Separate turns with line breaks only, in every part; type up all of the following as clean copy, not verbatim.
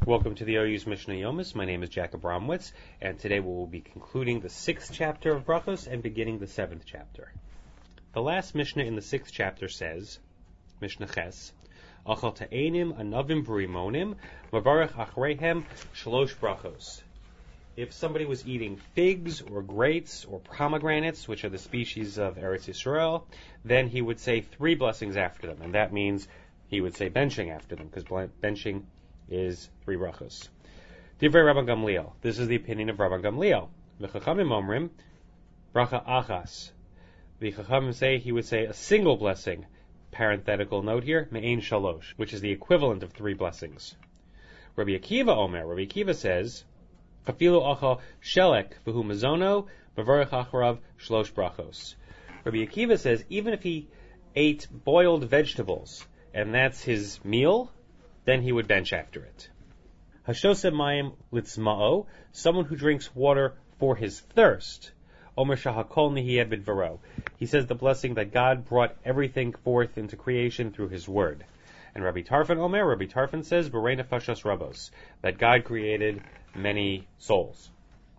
Welcome to the OU's Mishnah Yomis. My name is Jack Abramowitz, and today we will be concluding the 6th chapter of Brachos and beginning the 7th chapter. The last Mishnah in the 6th chapter says, Mishnah Ches, Achal ta'enim anavim b'rimonim mavarech achreihem shalosh brachos. If somebody was eating figs or grapes or pomegranates, which are the species of Eretz Yisrael, then he would say 3 blessings after them, and that means he would say benching after them, because benching is 3 brachos. Divrei Rabban Gamliel. This is the opinion of Rabban Gamliel. V'chachamim omrim bracha achas. The chachamim say he would say a single blessing. Parenthetical note here, me'ein shalosh, which is the equivalent of 3 blessings. Rabbi Akiva Omer. Rabbi Akiva says, Chafilu achal shelek v'hu mazono mavarech acharav shlosh brachos. Rabbi Akiva says even if he ate boiled vegetables and that's his meal, then he would bench after it. Hashoseh mayim litzma'o, someone who drinks water for his thirst. Omer shahakol nihiyeh bidvaro. He says the blessing that God brought everything forth into creation through His word. And Rabbi Tarfon Omer, Rabbi Tarfon says, B'rei nefashos rabos, that God created many souls.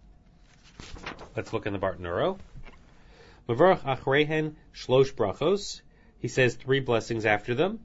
Let's look in the Bartanuro. Mavarach achrehen shlosh brachos. He says 3 blessings after them.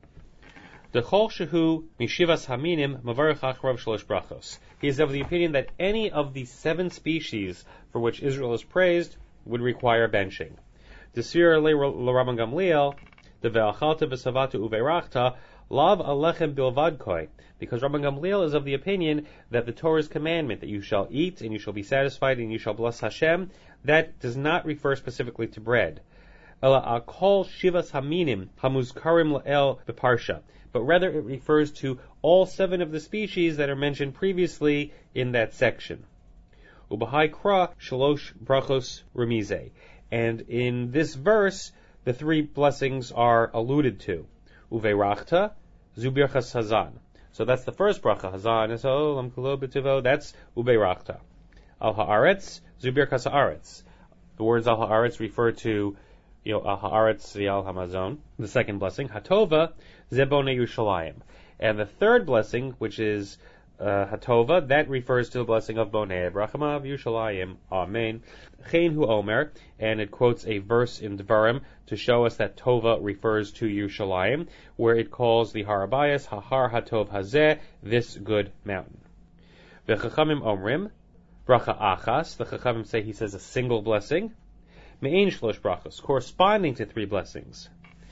Dechol shehu mishivas haminim mavarech acharav shalosh brachos. He is of the opinion that any of the 7 species for which Israel is praised would require benching. Desir le Rabban Gamliel, the ve'achalta v'savata uveirachta lav alechem bilvadkoi, because Rabban Gamliel is of the opinion that the Torah's commandment that you shall eat and you shall be satisfied and you shall bless Hashem, that does not refer specifically to bread. Ela akol shivas haminim hamuzkarim la'el beparsha, but rather it refers to all 7 of the species that are mentioned previously in that section. Ubahai kra shalosh brachos remize. And in this verse, the 3 blessings are alluded to. Uveirachta, zubirchas hazan. So that's the first bracha. Hazan is olam kulo b'tivo. That's uveirachta. Al haaretz, zubirchas haaretz. The words al haaretz refer to al haaretz v'al hamazon. The second blessing, hatova zebone Yerushalayim. And the third blessing, which is hatova, that refers to the blessing of bonei brachama of Yerushalayim. Amen. Chein hu omer, and it quotes a verse in Devarim to show us that tova refers to Yerushalayim, where it calls the Harabayas hahar hatov hazeh, this good mountain. V'chachamim omrim bracha achas. The chachamim say he says a single blessing. Me'ein shlosh brachos, corresponding to 3 blessings.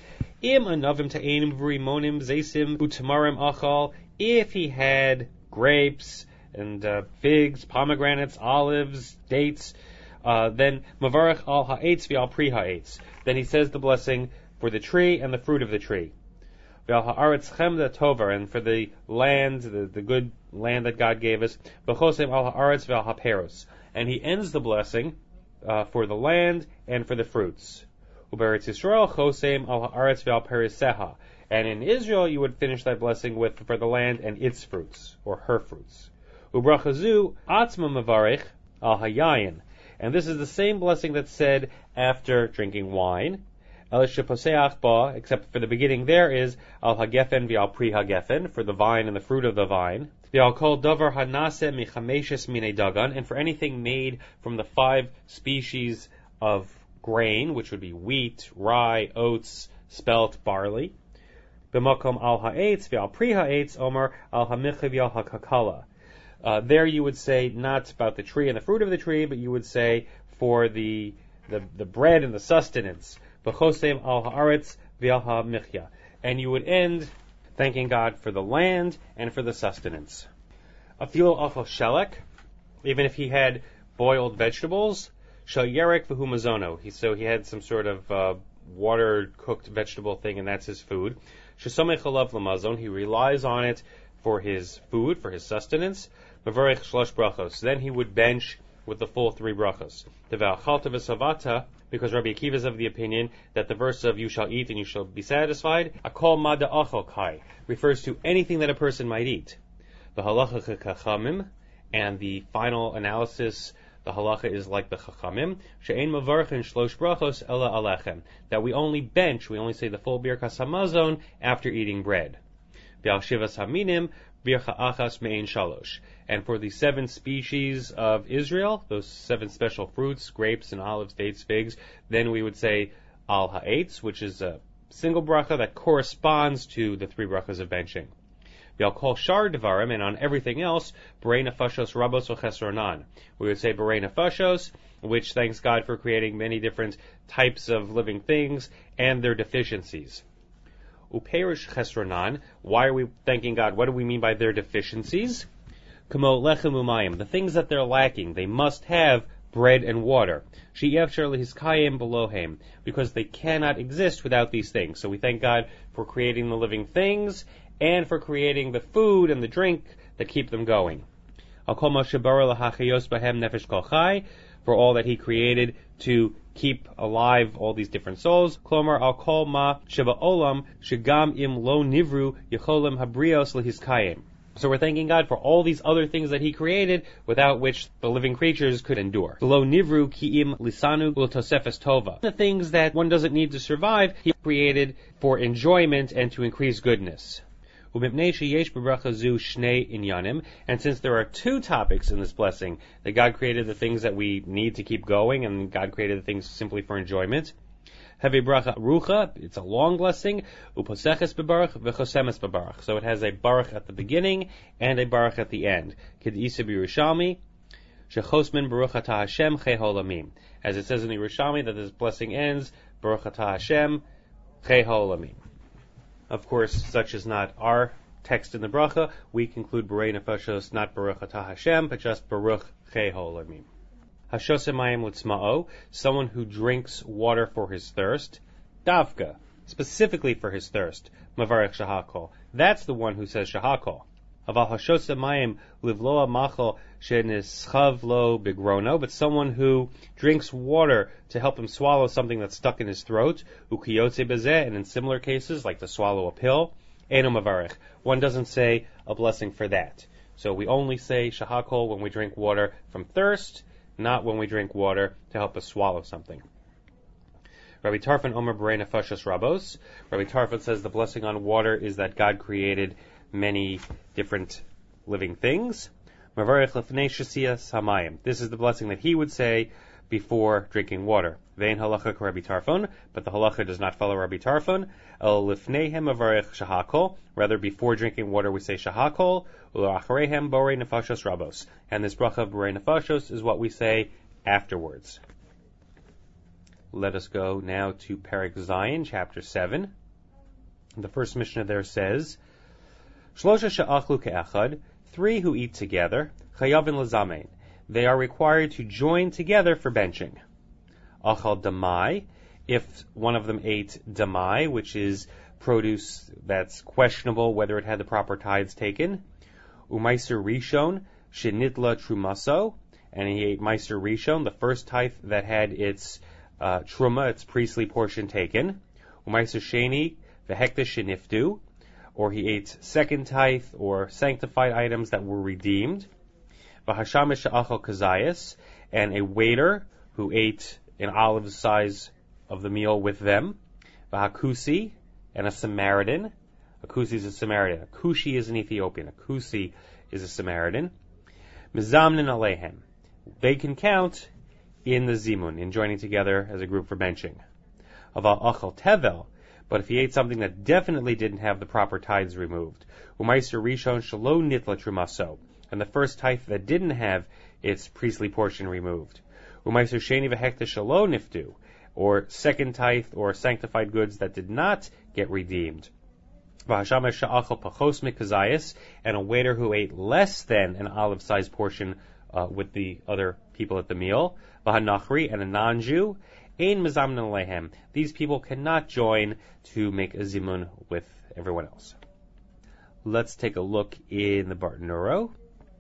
Im anavim ta'enim v'rimonim zesim utamarim achal. If he had grapes and figs, pomegranates, olives, dates, then mavarech al ha'etz v'al pri ha'etz. Then he says the blessing for the tree and the fruit of the tree. V'al ha'aretz chemda tova, and for the land, the good land that God gave us. V'chosem al ha'aretz v'al ha'peros. And he ends the blessing for the land and for the fruits. Uberetz Yisrael chosem al haaretz ve'al periseha. And in Israel you would finish that blessing with for the land and its fruits, or her fruits. Ubrachazu atzma mavarich al hayayin. And this is the same blessing that's said after drinking wine. El sheposeach ba, except for the beginning there is al hagefen ve'al pri hagefen, for the vine and the fruit of the vine. Ve'al kol davar hanase michameshes mine dagan, and for anything made from the 5 species of grain, which would be wheat, rye, oats, spelt, barley. B'makom al ha'etz ve'al pri ha'etz omer al hamicha ve'al hakakala. There you would say not about the tree and the fruit of the tree, but you would say for the bread and the sustenance. B'chosem al ha'aretz ve'al ha'michya. And you would end thanking God for the land and for the sustenance. Afilo achal shelek, even if he had boiled vegetables, shal yerek v'hu mazono. So he had some sort of water-cooked vegetable thing, and that's his food. Shesomech alav lamazon, he relies on it for his food, for his sustenance. Mavarech shlosh brachos. Then he would bench with the full 3 brachos. Deve'achalta v'savata, because Rabbi Akiva is of the opinion that the verse of you shall eat and you shall be satisfied, akol mada achal kai, refers to anything that a person might eat. The halacha chachamim, and the final analysis, the halacha is like the chachamim, she'ein mavarchin shlosh brachos ela alechem, that we only bench, we only say the full birkas hamazon after eating bread. V'al shivas haminim bircha achas mein shalosh. And for the 7 species of Israel, those 7 special fruits, grapes and olives, dates, figs, then we would say al ha'etz, which is a single bracha that corresponds to the 3 brachas of benching. V'al kol shar devarim, and on everything else, Borei nefashos rabos v'chesronan. We would say Borei nefashos, which thanks God for creating many different types of living things and their deficiencies. Uperish chesronan, why are we thanking God? What do we mean by their deficiencies? Kamo lechem umayim, the things that they're lacking, they must have bread and water. She'efshar lehiskayim belohem, because they cannot exist without these things. So we thank God for creating the living things and for creating the food and the drink that keep them going. For all that He created to keep alive all these different souls. Klomar al kol ma sheba olam shegam im lo nivru yecholim habrios lehiskayim. So we're thanking God for all these other things that He created, without which the living creatures could endure. Lo nivru ki'im lisanu l'tosefes tova. The things that one doesn't need to survive, He created for enjoyment and to increase goodness. And since there are 2 topics in this blessing, that God created the things that we need to keep going, and God created the things simply for enjoyment. Have a bracha rucha, it's a long blessing, uposeches bebarach v'chosemes bebarach. So it has a baruch at the beginning and a baruch at the end. Kid isa b'Yerushalmi, shechosmin baruch atah Hashem chei holamim. As it says in the Yerushalmi that this blessing ends, baruch atah Hashem chei holamim. Of course, such is not our text in the bracha. We conclude Borei nefashos, not baruch atah Hashem, but just baruch chei holamim. Hashosemayim litzma'o, someone who drinks water for his thirst. Davka, specifically for his thirst. Mavarech shahakol, that's the one who says shahakol. Aval hashosemayim livloa machol shenischav lo bigrono, but someone who drinks water to help him swallow something that's stuck in his throat. Ukiyotze bezeh, and in similar cases, like to swallow a pill. Eno mavarech, one doesn't say a blessing for that. So we only say shahakol when we drink water from thirst, not when we drink water to help us swallow something. Rabbi Tarfon Omer Borei nefashos rabos. Rabbi Tarfon says the blessing on water is that God created many different living things. Mavarech lefnei shesiyas hamayim. This is the blessing that he would say before drinking water. Vein halacha Rabbi Tarfon, but the halacha does not follow Rabbi Tarfon. El lefneihem mavarech shahakol. Rather, before drinking water, we say shahakol. U'achareihem borei nefashos rabos. And this bracha of borei nefashos is what we say afterwards. Let us go now to Perek Zayin, chapter 7. The first Mishnah there says, Shlosha she'achlu ke'echad, 3 who eat together, chayavin lezamein. They are required to join together for benching. Achal damai, if one of them ate damai, which is produce that's questionable whether it had the proper tithes taken. Umaiser rishon shenitla trumaso, and he ate meiser rishon, the first tithe that had its truma, its priestly portion taken. Umaiser sheni vehekta sheniftu, or he ate second tithe or sanctified items that were redeemed. V'hashamish she'achal kazayas, and a waiter who ate an olive size of the meal with them. V'hakusi, and a Samaritan. A Kusi is a Samaritan. A Kushi is an Ethiopian. A Kusi is a Samaritan. Mizamnin alehem. They can count in the zimun, in joining together as a group for benching. Aval achal tevel, but if he ate something that definitely didn't have the proper tithes removed. Umaiser rishon shelo nitla trumaso, and the first tithe that didn't have its priestly portion removed. Umaiser sheni vehekta shelo niftu, or second tithe or sanctified goods that did not get redeemed. V'hashamesh she'achal pachos mikazayis, and a waiter who ate less than an olive-sized portion with the other people at the meal. V'hanachri, and a non-Jew. Ein mizamnin alehem. These people cannot join to make a zimun with everyone else. Let's take a look in the Bartanuro.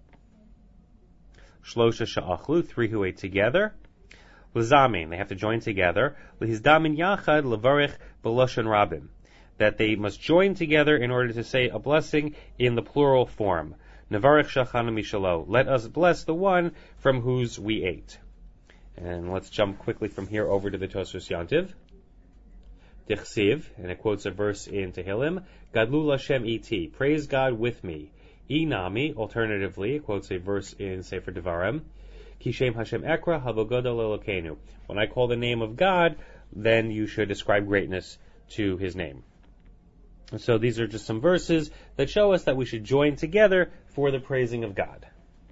Shlosha she'achlu, 3 who ate together. L'zamin, they have to join together. L'hizdamin yachad levarich b'loshen rabim, that they must join together in order to say a blessing in the plural form. Nevarich shachanu mishalo, let us bless the one from whose we ate. And let's jump quickly from here over to the Tosfos Yontiv. Dichsiv, and it quotes a verse in Tehillim, Gadlu Lashem iti, praise God with me. Inami, alternatively, it quotes a verse in Sefer Devarim, Kishem Hashem Ekra Havogoda Lelokenu. When I call the name of God, then you should ascribe greatness to His name. So these are just some verses that show us that we should join together for the praising of God.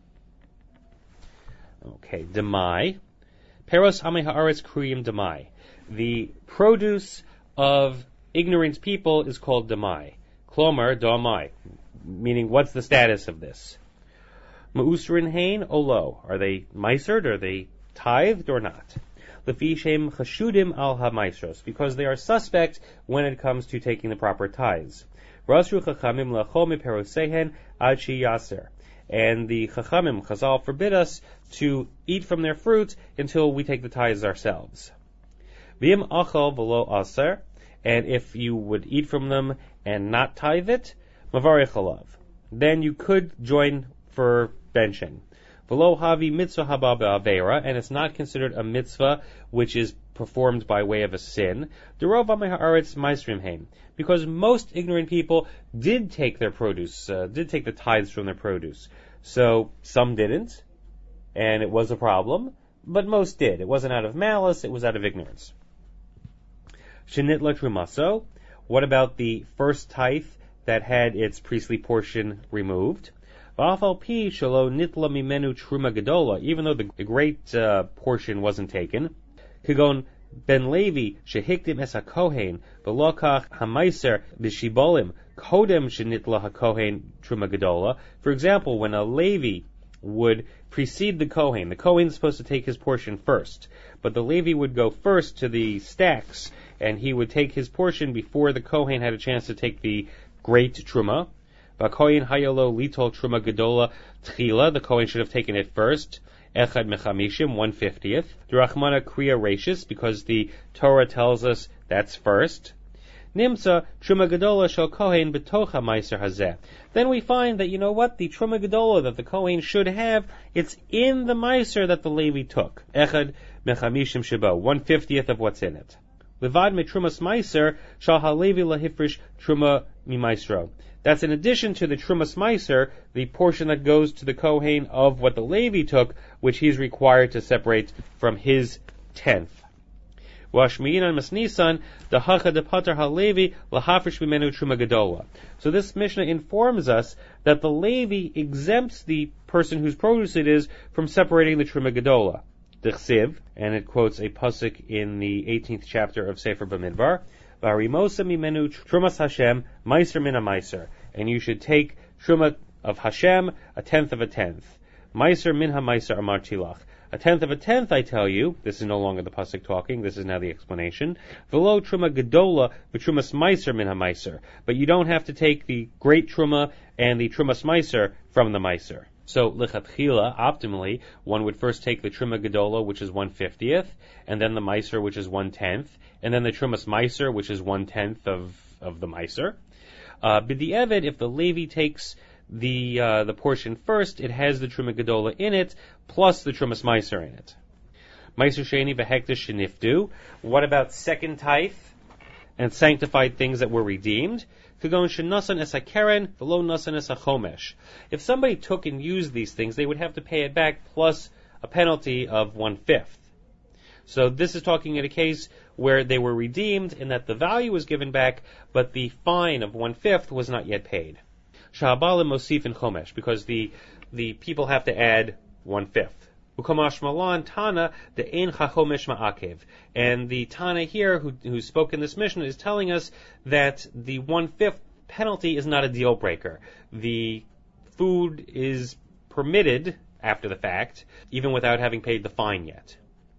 Okay, Demai. Peros Amei Haaretz Kriyim Demai. The produce of ignorant people is called Demai. Klomer Domai. Meaning, what's the status of this? Ma'usrin Hain Olo. Are they meisered? Are they tithed or not? Lefishem Chashudim al ha-maisros. Because they are suspect when it comes to taking the proper tithes. Rasru Chachamim Lacho Miperosehen Ad Shi Yaser. And the Chachamim, Chazal, forbid us to eat from their fruit until we take the tithes ourselves. V'im achal v'lo aser. And if you would eat from them and not tithe it, Mavarich alav. Then you could join for benching. V'lo havi mitzvah haba be'avera, and it's not considered a mitzvah which is performed by way of a sin. Derov amei haaretz maisrim heim, because most ignorant people did take their produce, did take the tithes from their produce. So some didn't, and it was a problem, but most did. It wasn't out of malice; it was out of ignorance. Shenitla trumaso. What about the first tithe that had its priestly portion removed? V'afal pi shelo nitla mimenu truma gedola, even though the great portion wasn't taken. Kagon ben Levi shehikdim es hakohen v'lokach hamaiser b'shibolim kodem shenitla hakohen truma gedola. For example, when a Levi would precede the Kohen is supposed to take his portion first, but the Levi would go first to the stacks, and he would take his portion before the Kohen had a chance to take the great truma. V'kohen hayalo litol truma gedola tchila. The Kohen should have taken it first. Echad mechamishim, 1/50. Drachmana kriya rashis, because the Torah tells us that's first. Nimsa truma gedola shel Kohen betocha meiser hazeh. Then we find that, you know what, the truma gedola that the Kohen should have, it's in the meiser that the Levi took. Echad mechamishim shebo, 1/50 of what's in it. Levad me trumas meiser shal halevi lahifrish truma mimaisro. That's in addition to the trumas meiser, the portion that goes to the Kohen of what the Levi took, which he's required to separate from his tenth. Washmiyinan masnisan dahacha depater halevi lahafrish mimenu truma gedola. So this Mishnah informs us that the Levi exempts the person whose produce it is from separating the truma gedola. D'chsiv, and it quotes a pasuk in the 18th chapter of Sefer Bamidbar. V'harimosa mimenu trumas Hashem meiser min ha-meiser, and you should take truma of Hashem, a tenth of a tenth. Meiser min ha-meiser amartilach. A tenth of a tenth, I tell you. This is no longer the pasuk talking. This is now the explanation. V'lo truma gedola v'trumas meiser min ha-meiser. But you don't have to take the great truma and the trumas meiser from the meiser. So, lichatchila, optimally, one would first take the truma gedola, which is 1/50, and then the meiser, which is 1/10, and then the trumas meiser, which is 1/10 of the meiser. B'di'evid, if the Levi takes the portion first, it has the truma gedola in it, plus the trumas meiser in it. Meiser sheni v'hektish shenifdu. What about second tithe and sanctified things that were redeemed? Kagon shenasan es hakeren v'lo nasan es hachomesh. If somebody took and used these things, they would have to pay it back plus a penalty of 1/5. So this is talking in a case where they were redeemed in that the value was given back, but the fine of 1/5 was not yet paid. Shahabalim mosif and chomesh, because the people have to add 1/5. Ukamash malan tana the ein chachomesh ma'akev, and the Tana here who spoke in this mission is telling us that the 1/5 penalty is not a deal breaker. The food is permitted after the fact, even without having paid the fine yet.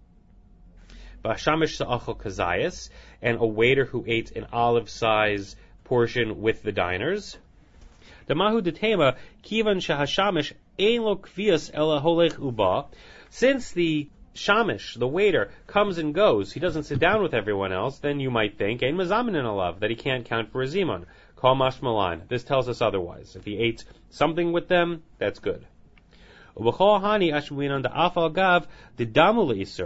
Bashamish sa'achol kazayas, and a waiter who ate an olive-size portion with the diners. Damahu detema kivan shahashamish ein lo kvias ela holech uba. Since the shamish, the waiter, comes and goes, he doesn't sit down with everyone else, then you might think ein mazamin alav, that he can't count for a zimun. Kol mashmalan. This tells us otherwise. If he ate something with them, that's good. And in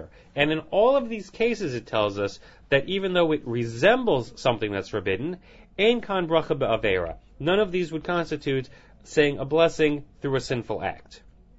all of these cases, it tells us that even though it resembles something that's forbidden, Ein kan bracha be'avera. None of these would constitute saying a blessing through a sinful act.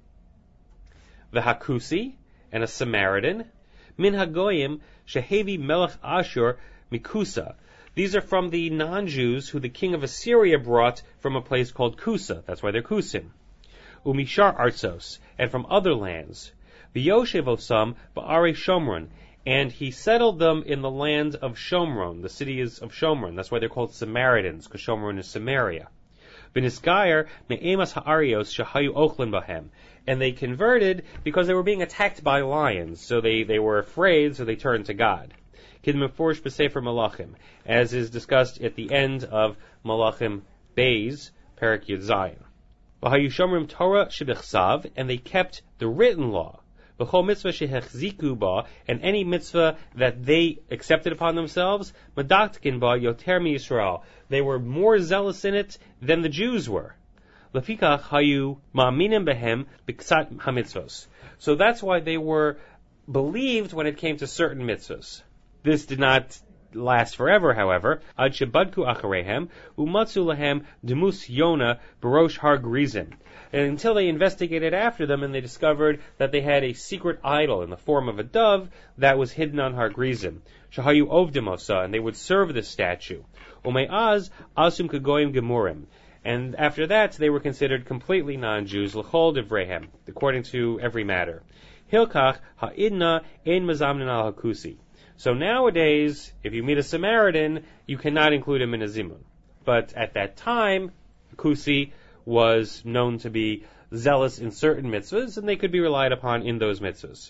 V'hakusi, and a Samaritan. Min hagoyim shehevi melech Ashur mikusa. These are from the non-Jews who the king of Assyria brought from a place called Kusa. That's why they're Kusim. Umishar artzos, and from other lands. V'yoshev osam ba'are Shomron, and he settled them in the land of Shomron. The city is of Shomron. That's why they're called Samaritans, because Shomron is Samaria. V'nisgayer me'emas ha'arios shahayu ochlen bahem. And they converted because they were being attacked by lions. So they were afraid, so they turned to God. Kid Meforsh b'Sefer Malachim, as is discussed at the end of Malachim Beis, Perek Yud Zayin. V'hayu shomrim Torah shebechsav, and they kept the written law. V'chol mitzvah shehechziku ba, and any mitzvah that they accepted upon themselves, medaktkin ba yoter mi Yisrael. They were more zealous in it than the Jews were. Lefikach hayu ma'aminim behem b'ksat hamitzvos. So that's why they were believed when it came to certain mitzvahs. This did not last forever, however. Ad shebadku acharehem umatzu lahem demus Yona barosh har grizim. And until they investigated after them and they discovered that they had a secret idol in the form of a dove that was hidden on har grizim. Shahayu ovdim osa, and they would serve this statue. Ume'az asum kagoyim gemurim. And after that, they were considered completely non-Jews, l'chol devrehem, according to every matter. Hilkach ha'idna ein mazamnin al hakusi. So nowadays, if you meet a Samaritan, you cannot include him in a zimun. But at that time, Kusi was known to be zealous in certain mitzvahs, and they could be relied upon in those mitzvahs.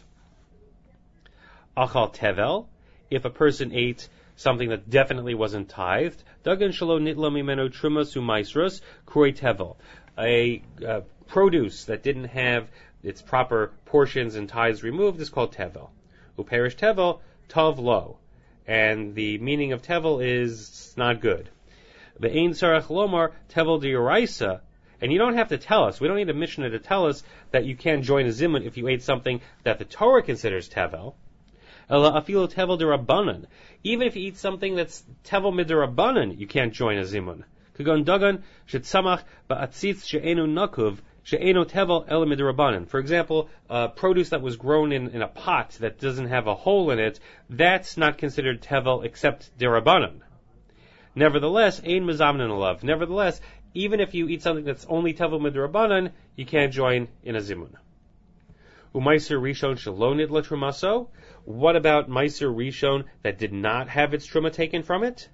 Achal tevel, if a person ate something that definitely wasn't tithed, dagan shalo nitla mimenu trumas umaisros kurei tevel, a produce that didn't have its proper portions and tithes removed is called tevel. Uperish tevel, tav lo, and the meaning of tevel is not good. Ve'ein sarach lomar tevel d'oraisa, and you don't have to tell us. We don't need a Mishnah to tell us that you can't join a zimun if you ate something that the Torah considers tevel. Ela afilo tevel d'Rabbanan. Even if you eat something that's tevel mid'Rabbanan, you can't join a zimun. Kagon dagan shetzamach ba'atzitz she'enu nakuv she'enu tevel ela mid'Rabbanan. For example, produce that was grown in a pot that doesn't have a hole in it, that's not considered tevel except d'Rabbanan. Nevertheless, ein mezamnin alav. Nevertheless, even if you eat something that's only tevel mid'Rabbanan, you can't join in a zimun. Umaiser rishon shelo nidla trumaso. What about Meiser Rishon that did not have its truma taken from it?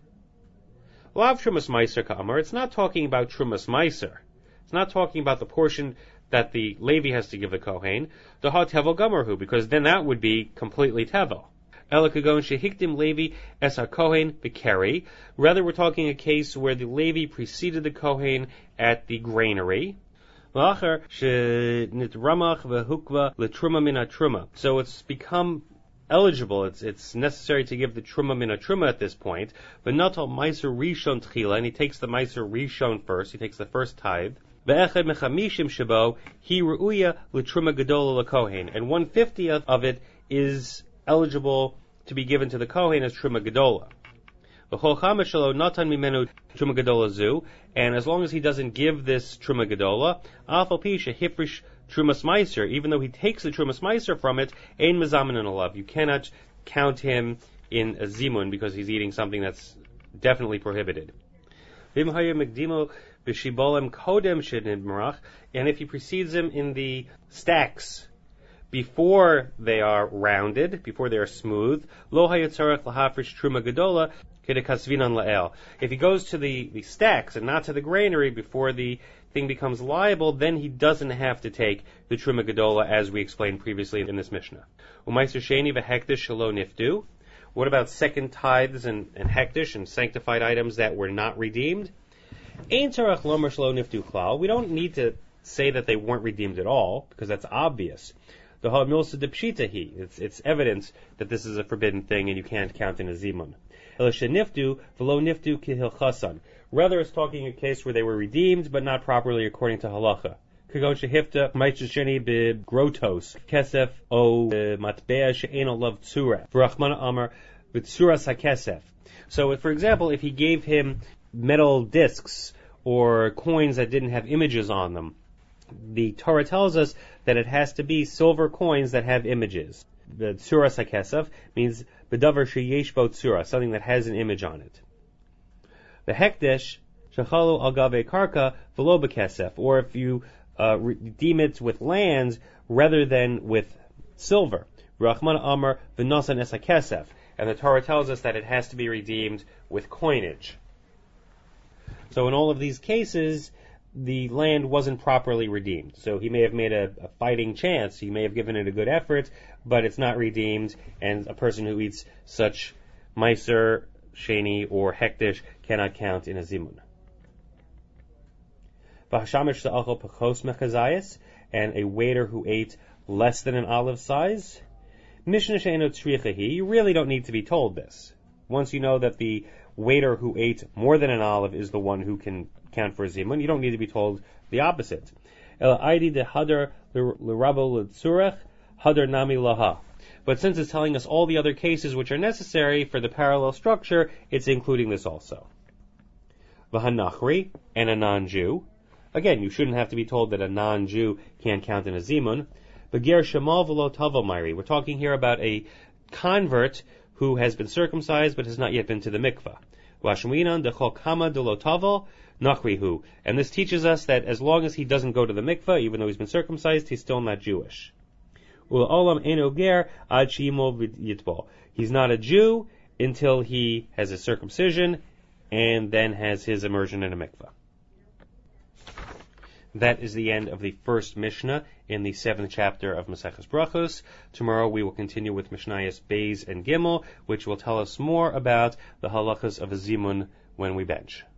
Lav Trumas Meiser Ka'amar. It's not talking about Trumas Meiser. It's not talking about the portion that the Levi has to give the Kohen. The Ha Tevel Gamarhu, because then that would be completely Tevel. Ela Kagon Shehikdim Levi Es HaKohen B'Keri. Rather, we're talking a case where the Levi preceded the Kohen at the granary. L'achar Shenitramach V'Hukva L'Truma Min HaTruma. So it's become eligible, it's necessary to give the truma min truma at this point, but not all meiser rishon tchila, and he takes the meiser rishon first, he takes the first tithe. Ve'echad mechamishim shabo he ru'uya l'truma gedola l'kohen, and 1/50 of it is eligible to be given to the kohen as truma gedola. V'chol chamash shelo natan mimenu truma gedola zu, and as long as he doesn't give this truma gedola, afal pi shehifrish Trumas Meiser, even though he takes the Trumas Meiser from it, ein mezamin and alav. You cannot count him in a zimun because he's eating something that's definitely prohibited. And if he precedes him in the stacks before they are rounded, before they are smooth, lo hayatzarach lahafrish truma gedola kedekasvinan lael. If he goes to the stacks and not to the granary before the thing becomes liable, then he doesn't have to take the Truma Gedola as we explained previously in this Mishnah. Umaiser Sheni v'hektish shelo nifdu. What about second tithes and hektish and sanctified items that were not redeemed? Ein tzarach lomer shelo nifdu klal. We don't need to say that they weren't redeemed at all, because that's obvious. The ha'milsa de pshitahi. It's evidence that this is a forbidden thing and you can't count in a zimun. Elisha nifdu v'lo nifdu kihilchasan. Rather, it's talking a case where they were redeemed, but not properly according to halacha. Kagon shehifta maichasheni begrotos kesef o matbea she'eno love tzura v'rachmana amar v'tzura sakesef. So, for example, if he gave him metal discs or coins that didn't have images on them. The Torah tells us that it has to be silver coins that have images. The tzuras hakesef means bedavar sheyesh bo tzura, something that has an image on it. The hekdesh shechalu al gave karka v'lo bekesef, or if you redeem it with lands rather than with silver. Rachman Amar v'nosan es hakesef, and the Torah tells us that it has to be redeemed with coinage. So in all of these cases, the land wasn't properly redeemed. So he may have made a fighting chance, he may have given it a good effort, but it's not redeemed, and a person who eats such meiser, sheni, or hektish cannot count in a zimun. V'hashamish sa'achol pechos mechazayis, and a waiter who ate less than an olive size. Mishnah she'eno tzrichahi, you really don't need to be told this. Once you know that the waiter who ate more than an olive is the one who can count for a zimun, you don't need to be told the opposite. El aidi de hadar l'rabo l'tzurech, hadar nami laha. But since it's telling us all the other cases which are necessary for the parallel structure, it's including this also. V'hanachri, and a non-Jew. Again, you shouldn't have to be told that a non-Jew can't count in a zimun. Beger shemal v'lo tavo mayri. We're talking here about a convert who has been circumcised but has not yet been to the mikvah. V'ashminan dechol kama de lo tavo nachrihu. And this teaches us that as long as he doesn't go to the mikvah, even though he's been circumcised, he's still not Jewish. Ula'olam eno ger ad she'imo v'yitbo. He's not a Jew until he has a circumcision and then has his immersion in a mikvah. That is the end of the first Mishnah in the 7th chapter of Maseches Brachos. Tomorrow we will continue with Mishnayos Beis and Gimel, which will tell us more about the halachas of a zimun when we bench.